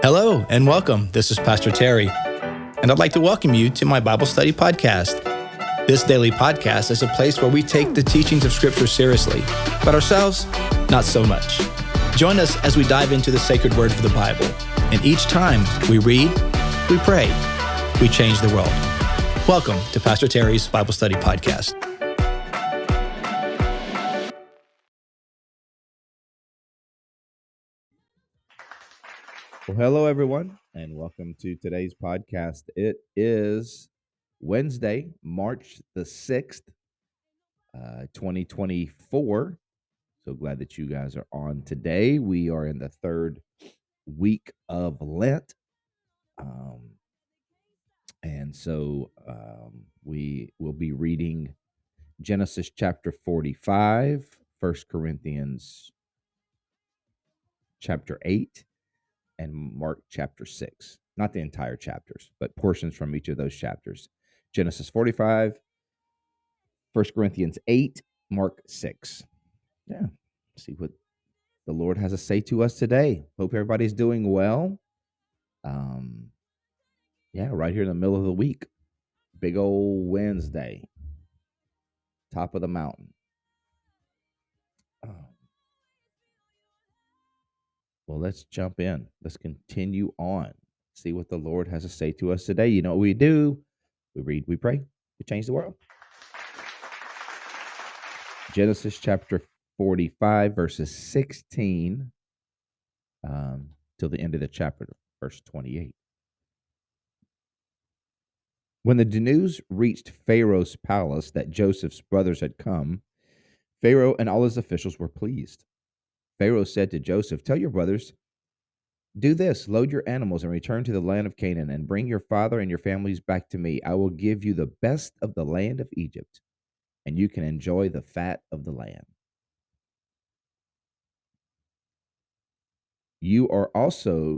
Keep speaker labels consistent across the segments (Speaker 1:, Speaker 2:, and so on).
Speaker 1: Hello and welcome. This is Pastor Terry, and I'd like to welcome you to my Bible study podcast. This daily podcast is a place where we take the teachings of Scripture seriously, but ourselves, not so much. Join us as we dive into the sacred word of the Bible, and each time we read, we pray, we change the world. Welcome to Pastor Terry's Bible Study Podcast.
Speaker 2: Well, hello, everyone, and welcome to today's podcast. It is Wednesday, March the 6th, 2024. So glad that you guys are on today. We are in the third week of Lent. We will be reading Genesis chapter 45, 1 Corinthians chapter 8, and Mark chapter 6. Not the entire chapters, but portions from each of those chapters. Genesis 45, 1 Corinthians 8, Mark 6. Yeah, see what the Lord has to say to us today. Hope everybody's doing well. Right here in the middle of the week. Big old Wednesday. Top of the mountain. Well, let's jump in. Let's continue on. See what the Lord has to say to us today. You know what we do? We read, we pray, we change the world. Genesis chapter 45, verses 16 till the end of the chapter, verse 28. When the news reached Pharaoh's palace that Joseph's brothers had come, Pharaoh and all his officials were pleased. Pharaoh said to Joseph, "Tell your brothers, do this, load your animals and return to the land of Canaan and bring your father and your families back to me. I will give you the best of the land of Egypt, and you can enjoy the fat of the land. You are also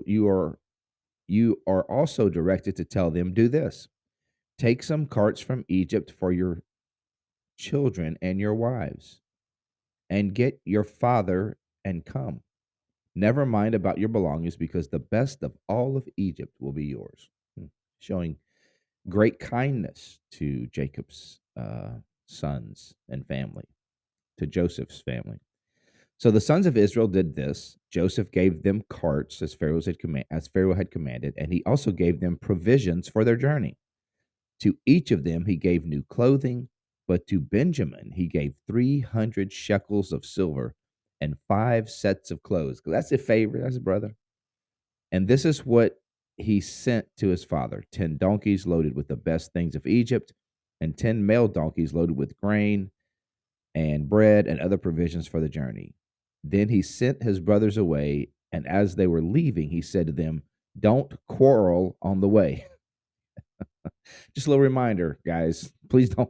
Speaker 2: directed to tell them, do this. Take some carts from Egypt for your children and your wives, and get your father and come. Never mind about your belongings, because the best of all of Egypt will be yours." Showing great kindness to Jacob's sons and family, to Joseph's family. So the sons of Israel did this. Joseph gave them carts as Pharaoh had commanded, and he also gave them provisions for their journey. To each of them he gave new clothing, but to Benjamin he gave 300 shekels of silver and 5 sets of clothes. That's his favorite, that's his brother. And this is what he sent to his father: 10 donkeys loaded with the best things of Egypt, and 10 male donkeys loaded with grain and bread and other provisions for the journey. Then he sent his brothers away, and as they were leaving, he said to them, "Don't quarrel on the way." Just a little reminder, guys. Please don't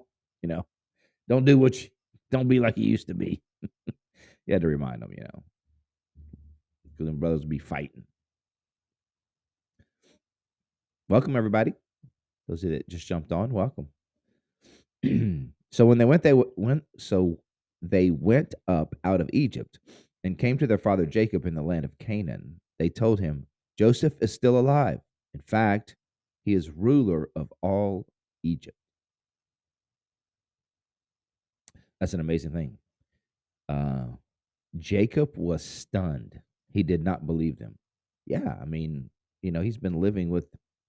Speaker 2: don't be like you used to be. You had to remind them, because them brothers be fighting. Welcome, everybody. Those that just jumped on, welcome. So when they went up out of Egypt and came to their father Jacob in the land of Canaan. They told him, "Joseph is still alive. In fact, he is ruler of all Egypt." That's an amazing thing. Jacob was stunned. He did not believe them. Yeah, I mean, he's been living with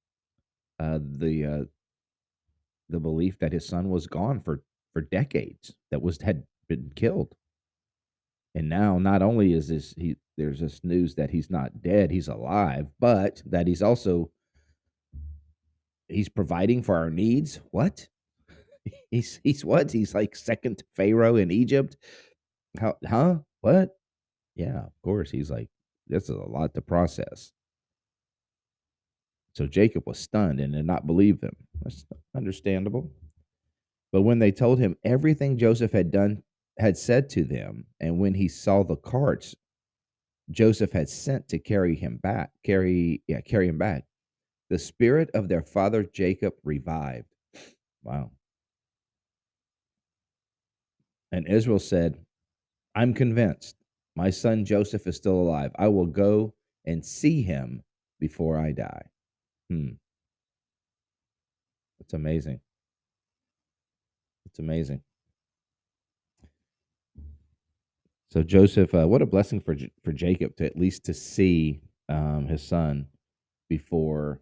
Speaker 2: the belief that his son was gone for decades, had been killed. And now not only is there's this news that he's not dead, he's alive, but that he's providing for our needs. What? He's what? He's like second to Pharaoh in Egypt. Huh? What? Yeah, of course. He's like, this is a lot to process. So Jacob was stunned and did not believe them. That's understandable. But when they told him everything Joseph had said to them, and when he saw the carts Joseph had sent to carry him back, the spirit of their father Jacob revived. Wow. And Israel said, "I'm convinced my son Joseph is still alive. I will go and see him before I die. That's amazing. It's amazing. So Joseph, what a blessing for Jacob to at least to see his son before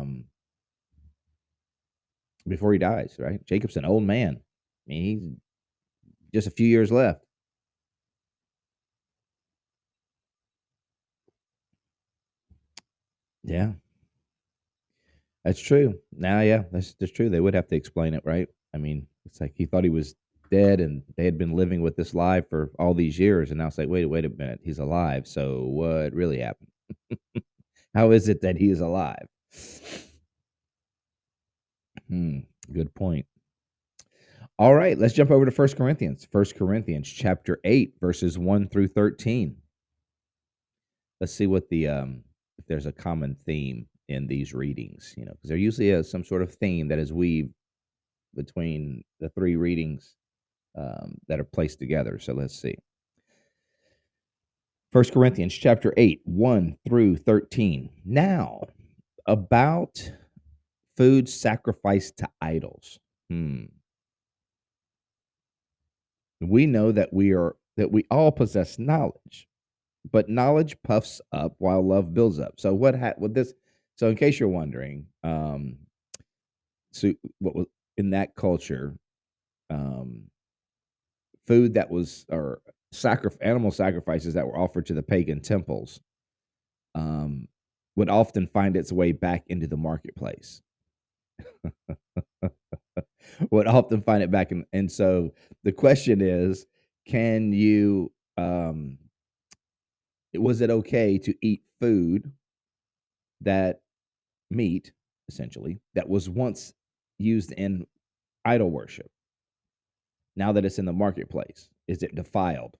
Speaker 2: before he dies. Right, Jacob's an old man. I mean, he's just a few years left. Yeah, that's true. Now, yeah, that's true. They would have to explain it, right? I mean, it's like he thought he was dead, and they had been living with this lie for all these years, and now it's like, wait a minute, he's alive. So what really happened? How is it that he is alive? Hmm, good point. All right, let's jump over to First Corinthians. First Corinthians chapter 8, verses 1 through 13. Let's see what the if there's a common theme in these readings, because there usually is some sort of theme that is weaved between the three readings that are placed together. So let's see. First Corinthians chapter 8, 1 through 13. Now, about food sacrificed to idols. We know that we all possess knowledge, but knowledge puffs up while love builds up. So what this? So in case you're wondering, so what was in that culture, um, food that was or animal sacrifices that were offered to the pagan temples, um, would often find its way back into the marketplace. Would often find it back in, and so the question is, can you was it okay to eat food that meat essentially that was once used in idol worship? Now that it's in the marketplace, is it defiled?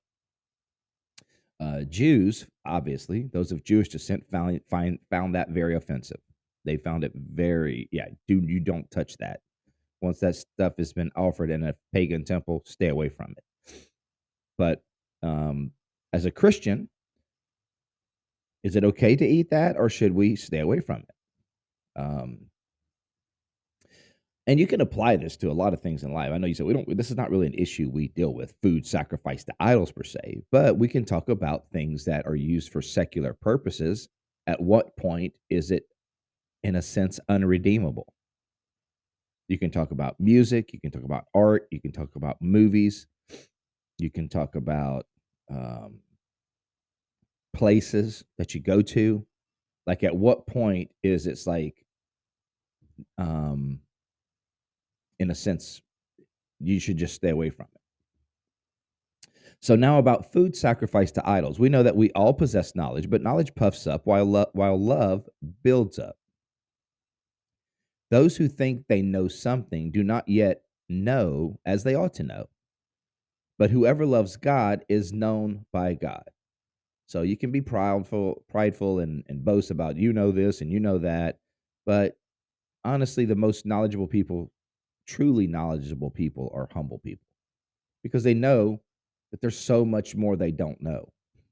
Speaker 2: Jews, obviously, those of Jewish descent found that very offensive. They found it very, yeah, dude, you don't touch that. Once that stuff has been offered in a pagan temple, stay away from it. But as a Christian, is it okay to eat that, or should we stay away from it? And you can apply this to a lot of things in life. I know you said this is not really an issue we deal with, food sacrificed to idols per se, but we can talk about things that are used for secular purposes. At what point is it, in a sense, unredeemable? You can talk about music, you can talk about art, you can talk about movies, you can talk about places that you go to. Like, at what point is it's like, in a sense, you should just stay away from it? So now about food sacrificed to idols. We know that we all possess knowledge, but knowledge puffs up while love builds up. Those who think they know something do not yet know as they ought to know. But whoever loves God is known by God. So you can be prideful and boast about you know this and you know that, but honestly, the most knowledgeable people, truly knowledgeable people, are humble people because they know that there's so much more they don't know.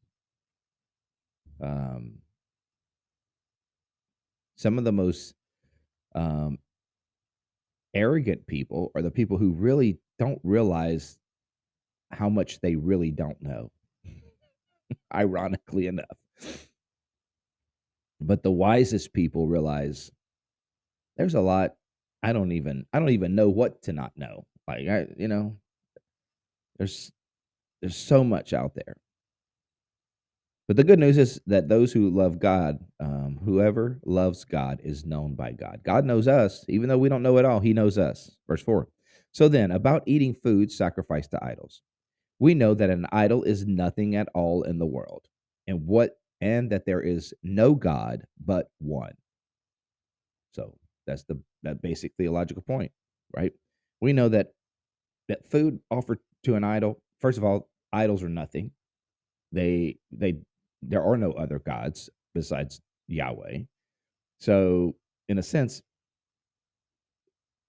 Speaker 2: Some of the most arrogant people are the people who really don't realize how much they really don't know, ironically enough. But the wisest people realize there's a lot I don't even know what to not know. Like, there's so much out there. But the good news is that those who love God, whoever loves God is known by God. God knows us, even though we don't know it all. He knows us. Verse 4. So then, about eating food sacrificed to idols, we know that an idol is nothing at all in the world, and that there is no God but one. So that's that basic theological point, right? We know that food offered to an idol, first of all, idols are nothing. There are no other gods besides Yahweh. So in a sense,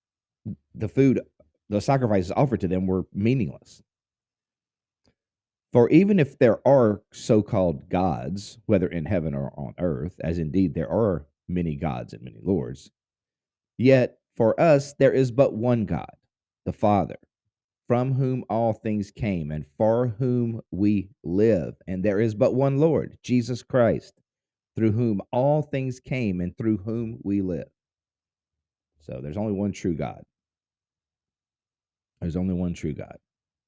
Speaker 2: the sacrifices offered to them were meaningless. For even if there are so-called gods, whether in heaven or on earth, as indeed there are many gods and many lords, yet for us there is but one God, the Father, from whom all things came and for whom we live. And there is but one Lord, Jesus Christ, through whom all things came and through whom we live. So there's only one true God. There's only one true God.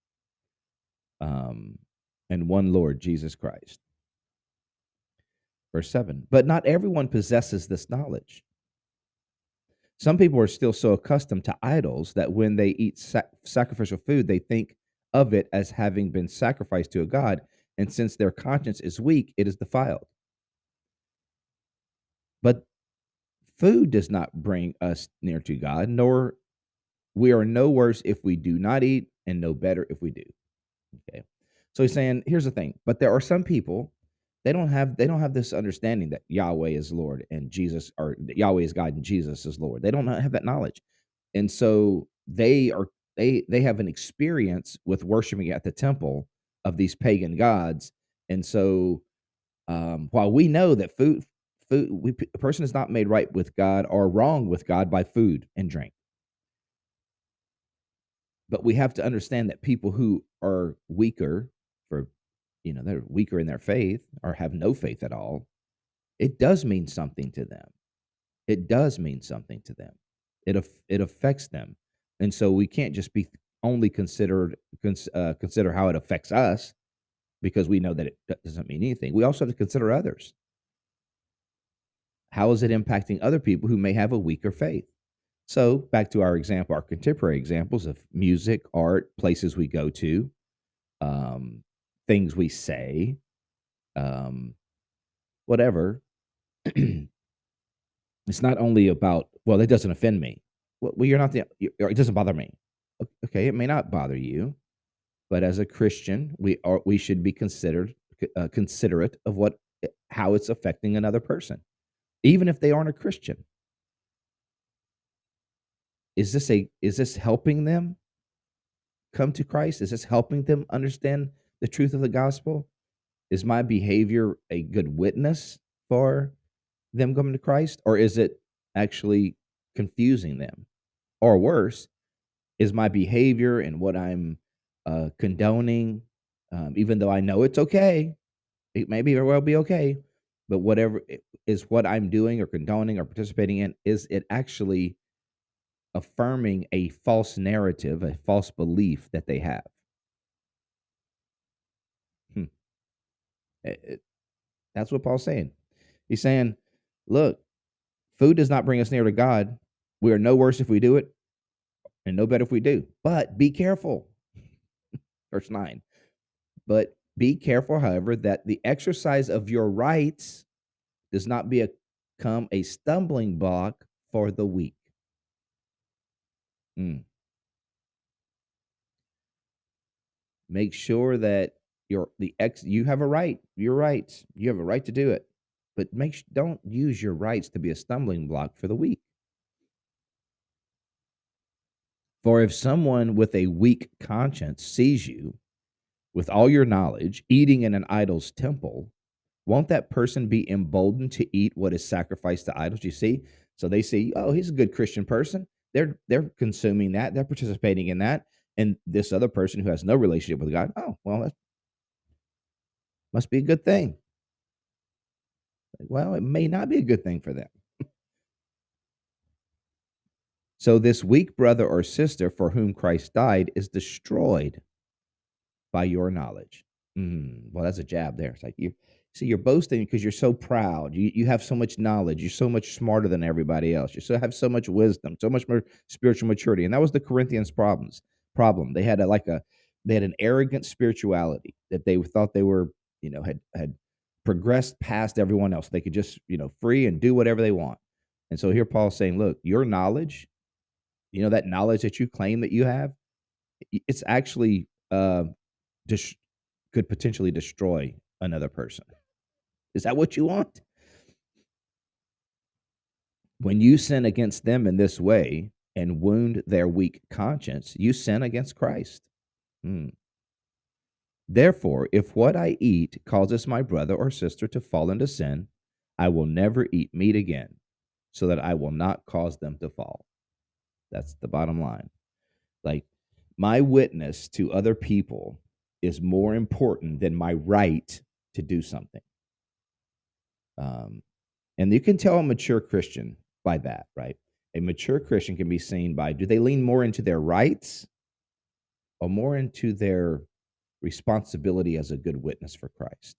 Speaker 2: And one Lord, Jesus Christ. Verse 7. But not everyone possesses this knowledge. Some people are still so accustomed to idols that when they eat sacrificial food, they think of it as having been sacrificed to a god, and since their conscience is weak, it is defiled. But food does not bring us near to God, nor we are no worse if we do not eat, and no better if we do. Okay. So he's saying, here's the thing, but there are some people, they don't have this understanding that Yahweh is Lord and Jesus, or Yahweh is God and Jesus is Lord. They don't have that knowledge. And so they have an experience with worshiping at the temple of these pagan gods. And so while we know that a person is not made right with God or wrong with God by food and drink. But we have to understand that people who are weaker, they're weaker in their faith or have no faith at all, it does mean something to them. It does mean something to them. It affects them. And so we can't just be only consider how it affects us, because we know that it doesn't mean anything. We also have to consider others. How is it impacting other people who may have a weaker faith? So back to our contemporary examples of music, art, places we go to, things we say, whatever. It's not only about, well, it doesn't offend me. Well, it doesn't bother me. Okay, it may not bother you, but as a Christian, we should be considerate of how it's affecting another person, even if they aren't a Christian. Is this helping them come to Christ? Is this helping them understand the truth of the gospel? Is my behavior a good witness for them coming to Christ, or is it actually confusing them? Or worse, is my behavior and what I'm condoning, even though I know it's okay, it may very well be okay, but whatever is what I'm doing or condoning or participating in, is it actually affirming a false narrative, a false belief that they have? That's what Paul's saying. He's saying, look, food does not bring us near to God. We are no worse if we do it, and no better if we do. But be careful. Verse 9. But be careful, however, that the exercise of your rights does not become a stumbling block for the weak. Make sure that you have a right. Your rights. You have a right to do it. But don't use your rights to be a stumbling block for the weak. For if someone with a weak conscience sees you, with all your knowledge, eating in an idol's temple, won't that person be emboldened to eat what is sacrificed to idols? You see? So they see, oh, he's a good Christian person. They're consuming that. They're participating in that. And this other person who has no relationship with God, oh, well, that must be a good thing. Well, it may not be a good thing for them. So this weak brother or sister for whom Christ died is destroyed by your knowledge. Well, that's a jab there. It's like you're boasting because you're so proud. You have so much knowledge. You're so much smarter than everybody else. You have so much wisdom, so much more spiritual maturity. And that was the Corinthians' problem. They had an arrogant spirituality that they thought they were, had progressed past everyone else. They could just, free and do whatever they want. And so here Paul's saying, look, your knowledge, that knowledge that you claim that you have, it's actually could potentially destroy another person. Is that what you want? When you sin against them in this way and wound their weak conscience, you sin against Christ. Therefore, if what I eat causes my brother or sister to fall into sin, I will never eat meat again, so that I will not cause them to fall. That's the bottom line. Like, my witness to other people is more important than my right to do something. And you can tell a mature Christian by that, right? A mature Christian can be seen by, do they lean more into their rights or more into their responsibility as a good witness for Christ?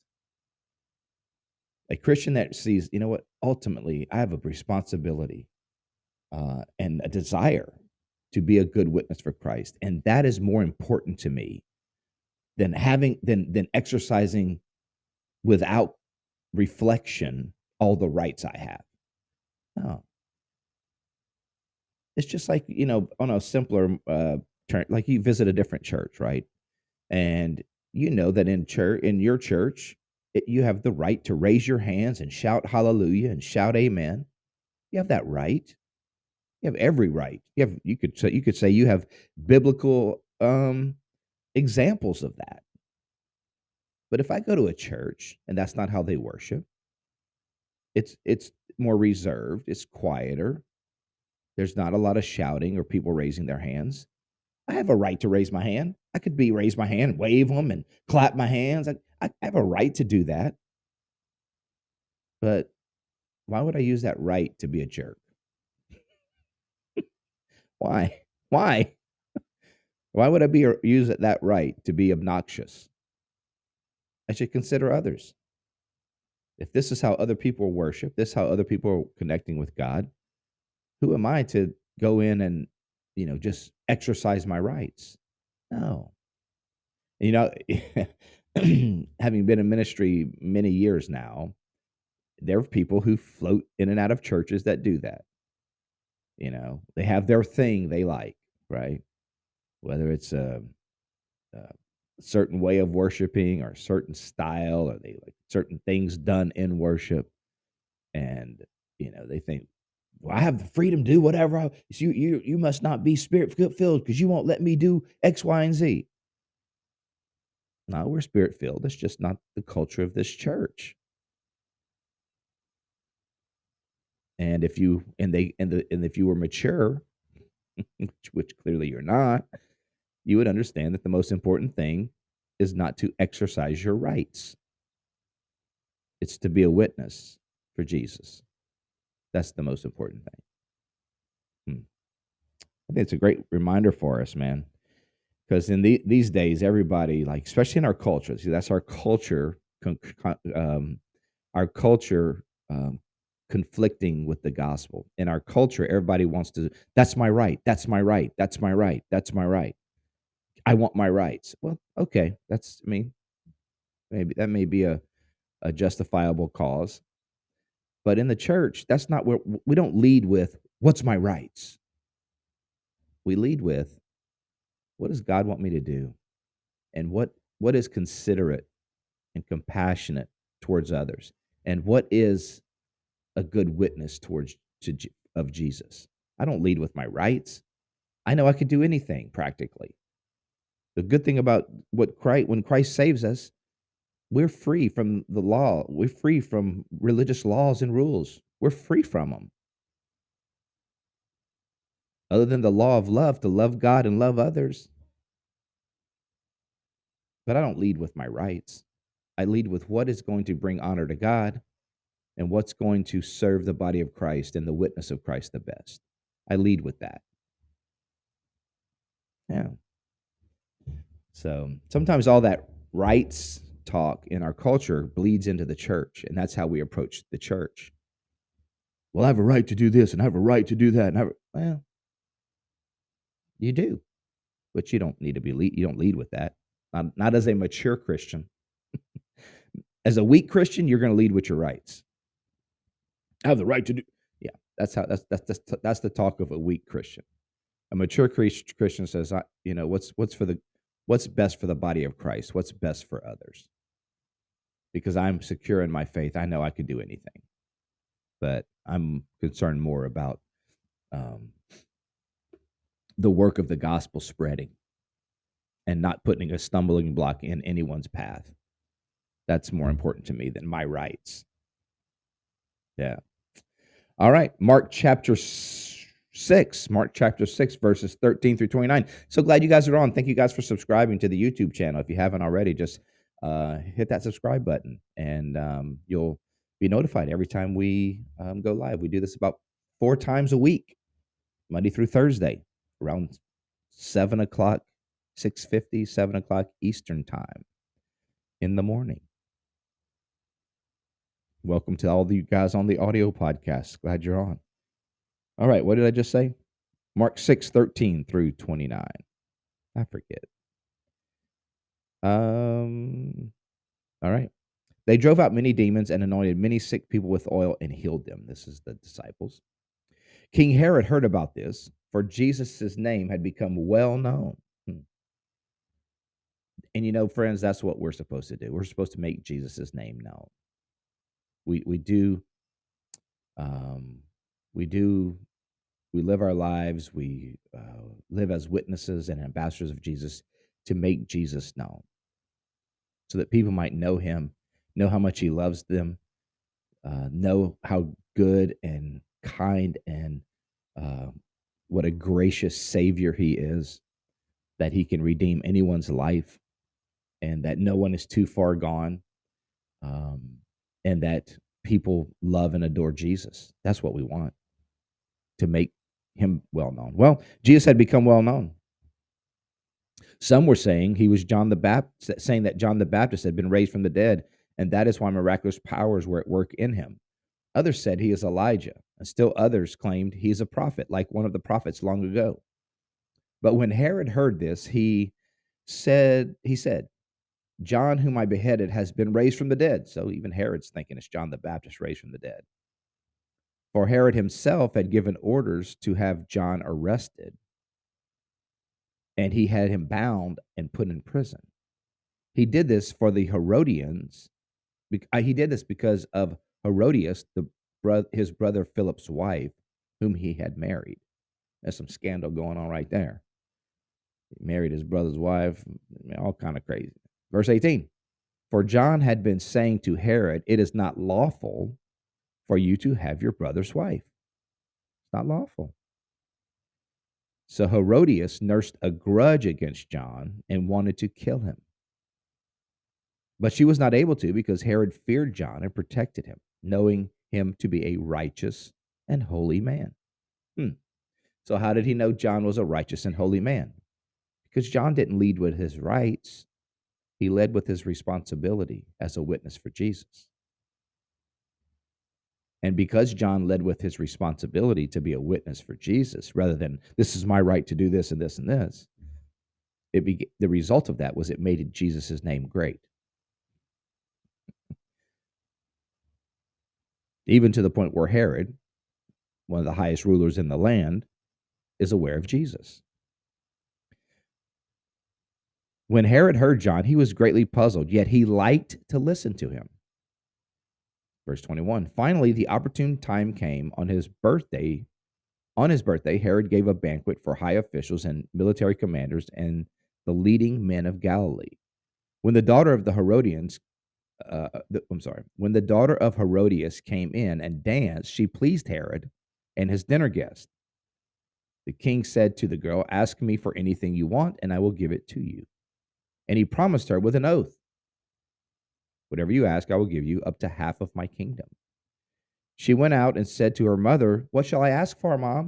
Speaker 2: A Christian that sees, you know what, ultimately, I have a responsibility and a desire to be a good witness for Christ. And that is more important to me than exercising without reflection all the rights I have. No. It's just like, on a simpler turn, like you visit a different church, right? And you know that in your church, you have the right to raise your hands and shout hallelujah and shout amen. You have that right. You have every right. You could say you have biblical examples of that. But if I go to a church and that's not how they worship, it's more reserved, it's quieter. There's not a lot of shouting or people raising their hands. I have a right to raise my hand. I could raise my hand, wave them, and clap my hands. I have a right to do that. But why would I use that right to be a jerk? Why? Why? Why would I use that right to be obnoxious? I should consider others. If this is how other people worship, this is how other people are connecting with God, who am I to go in and, just exercise my rights? No. You know, having been in ministry many years now, there are people who float in and out of churches that do that. They have their thing they like, right? Whether it's a certain way of worshiping or a certain style, or they like certain things done in worship. And, they think, well, I have the freedom to do whatever. You must not be spirit filled because you won't let me do X, Y, and Z. No, we're spirit filled. That's just not the culture of this church. And if you if you were mature, which clearly you're not, you would understand that the most important thing is not to exercise your rights. It's to be a witness for Jesus. That's the most important thing. I think it's a great reminder for us, man. Because in these days, everybody, like, especially in our culture, see, that's our culture, our culture conflicting with the gospel. In our culture, everybody wants to, that's my right, that's my right, that's my right, that's my right. I want my rights. Well, okay, maybe that may be a justifiable cause. But in the church, that's not where we don't lead with, what's my rights? We lead with, what does God want me to do? And what is considerate and compassionate towards others? And what is a good witness of Jesus? I don't lead with my rights. I know I could do anything practically. The good thing about when Christ saves us, we're free from the law. We're free from religious laws and rules. We're free from them. Other than the law of love, to love God and love others. But I don't lead with my rights. I lead with what is going to bring honor to God and what's going to serve the body of Christ and the witness of Christ the best. I lead with that. Yeah. So sometimes all that rights talk in our culture bleeds into the church, and that's how we approach the church. Well, I have a right to do this, and I have a right to do that. Well, you do, but you don't need to you don't lead with that. Not as a mature Christian. As a weak Christian, you're going to lead with your rights. I have the right to do. Yeah, that's the talk of a weak Christian. A mature Christian says, what's best for the body of Christ? What's best for others? Because I'm secure in my faith, I know I could do anything. But I'm concerned more about the work of the gospel spreading. and not putting a stumbling block in anyone's path. That's more important to me than my rights. Yeah. All right. Mark chapter 6, verses 13 through 29. So glad you guys are on. Thank you guys for subscribing to the YouTube channel. If you haven't already, just hit that subscribe button, and you'll be notified every time we go live. We do this about 4 times a week, Monday through Thursday, around 7 o'clock, 6:50, 7 o'clock Eastern time in the morning. Welcome to all of you guys on the audio podcast. Glad you're on. All right, what did I just say? Mark 6:13 through 29. I forget. All right. They drove out many demons and anointed many sick people with oil and healed them. This is the disciples. King Herod heard about this, for Jesus' name had become well known. And you know, friends, that's what we're supposed to do. We're supposed to make Jesus' name known. We live our lives. We live as witnesses and ambassadors of Jesus to make Jesus known, so that people might know him, know how much he loves them, know how good and kind and what a gracious Savior he is, that he can redeem anyone's life, and that no one is too far gone, and that people love and adore Jesus. That's what we want, to make him well known. Well, Jesus had become well known. Some were saying he was John the Baptist, saying that John the Baptist had been raised from the dead, and that is why miraculous powers were at work in him. Others said he is Elijah, and still others claimed he is a prophet, like one of the prophets long ago. But when Herod heard this, he said, John, whom I beheaded, has been raised from the dead. So even Herod's thinking it's John the Baptist raised from the dead. For Herod himself had given orders to have John arrested, and he had him bound and put in prison. He did this for the Herodians. He did this because of Herodias, his brother Philip's wife, whom he had married. There's some scandal going on right there. He married his brother's wife, all kind of crazy. Verse 18, for John had been saying to Herod, it is not lawful for you to have your brother's wife. It's not lawful. So Herodias nursed a grudge against John and wanted to kill him. But she was not able to, because Herod feared John and protected him, knowing him to be a righteous and holy man. So how did he know John was a righteous and holy man? Because John didn't lead with his rights. He led with his responsibility as a witness for Jesus. And because John led with his responsibility to be a witness for Jesus, rather than this is my right to do this and this and this, the result of that was it made Jesus' name great. Even to the point where Herod, one of the highest rulers in the land, is aware of Jesus. When Herod heard John, he was greatly puzzled, yet he liked to listen to him. Verse 21, finally, the opportune time came on his birthday. On his birthday, Herod gave a banquet for high officials and military commanders and the leading men of Galilee. When the daughter of the Herodians, when the daughter of Herodias came in and danced, she pleased Herod and his dinner guest. The king said to the girl, ask me for anything you want, and I will give it to you. And he promised her with an oath, whatever you ask, I will give you, up to half of my kingdom. She went out and said to her mother, what shall I ask for, Mom?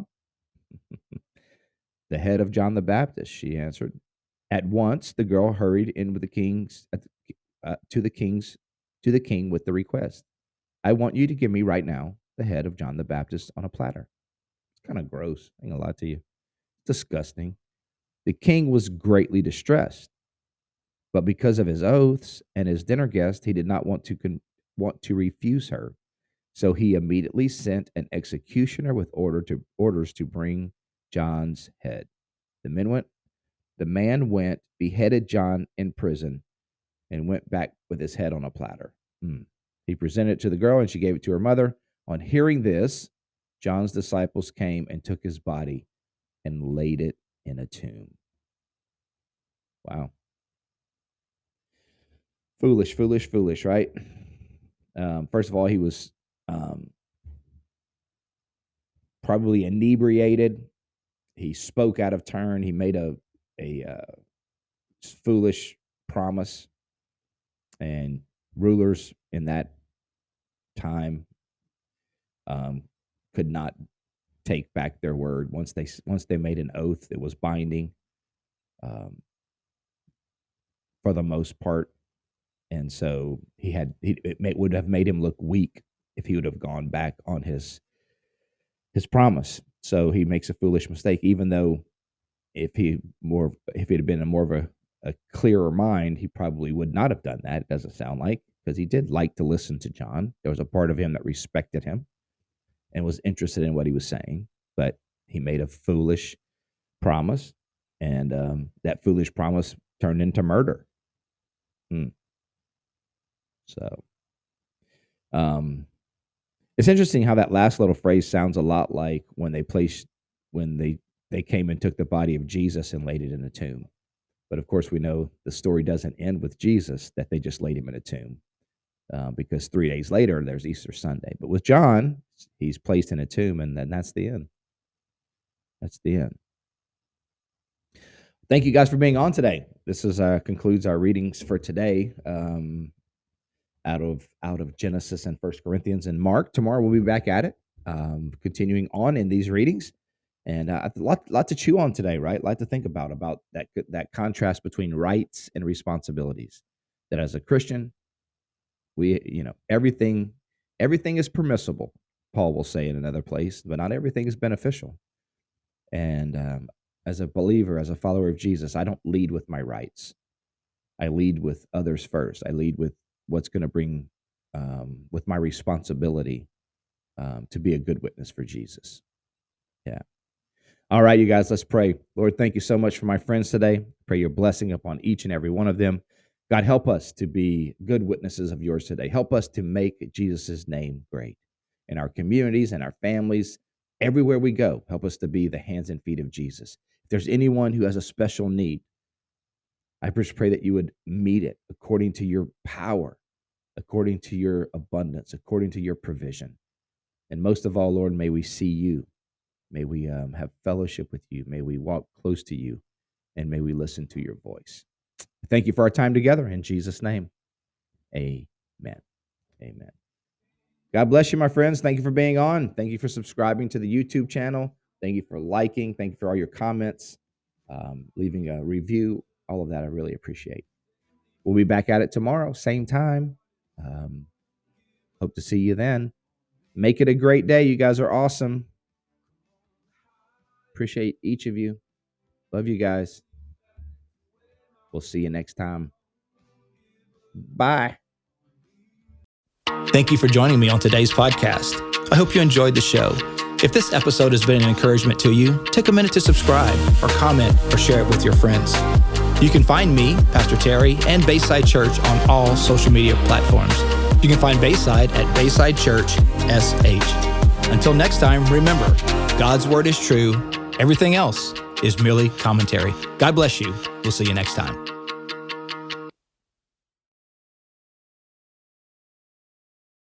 Speaker 2: The head of John the Baptist, she answered. At once the girl hurried in with the to the king with the request, I want you to give me right now the head of John the Baptist on a platter. It's kind of gross, I ain't gonna lie to you. It's disgusting. The king was greatly distressed, but because of his oaths and his dinner guest, he did not want to refuse her. So he immediately sent an executioner with orders to bring John's head. The man went, beheaded John in prison, and went back with his head on a platter. He presented it to the girl, and she gave it to her mother. On hearing this, John's disciples came and took his body and laid it in a tomb. Wow. Foolish, foolish, foolish, right? First of all, he was probably inebriated. He spoke out of turn. He made a foolish promise, and rulers in that time could not take back their word. Once they made an oath, it was binding for the most part. And so it would have made him look weak if he would have gone back on his promise. So he makes a foolish mistake, even though if he had been more of a clearer mind, he probably would not have done that. It doesn't sound like, because he did like to listen to John. There was a part of him that respected him and was interested in what he was saying, but he made a foolish promise, and that foolish promise turned into murder. So, it's interesting how that last little phrase sounds a lot like when they came and took the body of Jesus and laid it in a tomb. But of course, we know the story doesn't end with Jesus, that they just laid him in a tomb, because 3 days later, there's Easter Sunday. But with John, he's placed in a tomb, and then that's the end. That's the end. Thank you guys for being on today. This concludes our readings for today, out of Genesis and 1 Corinthians and Mark. Tomorrow we'll be back at it, continuing on in these readings. And a lot to chew on today, right? A lot to think about that contrast between rights and responsibilities. That as a Christian, everything is permissible, Paul will say in another place, but not everything is beneficial. And as a believer, as a follower of Jesus, I don't lead with my rights. I lead with others first. I lead with what's going to bring, with my responsibility to be a good witness for Jesus. Yeah. All right, you guys, let's pray. Lord, thank you so much for my friends today. Pray your blessing upon each and every one of them. God, help us to be good witnesses of yours today. Help us to make Jesus' name great in our communities and our families, everywhere we go. Help us to be the hands and feet of Jesus. If there's anyone who has a special need, I just pray that you would meet it according to your power, according to your abundance, according to your provision. And most of all, Lord, may we see you. May we have fellowship with you. May we walk close to you, and may we listen to your voice. Thank you for our time together. In Jesus' name, amen. Amen. God bless you, my friends. Thank you for being on. Thank you for subscribing to the YouTube channel. Thank you for liking. Thank you for all your comments, leaving a review. All of that I really appreciate. We'll be back at it tomorrow, same time. Hope to see you then. Make it a great day. You guys are awesome. Appreciate each of you. Love you guys. We'll see you next time. Bye.
Speaker 1: Thank you for joining me on today's podcast. I hope you enjoyed the show. If this episode has been an encouragement to you, take a minute to subscribe or comment or share it with your friends. You can find me, Pastor Terry, and Bayside Church on all social media platforms. You can find Bayside at Bayside Church SH. Until next time, remember, God's word is true. Everything else is merely commentary. God bless you. We'll see you next time.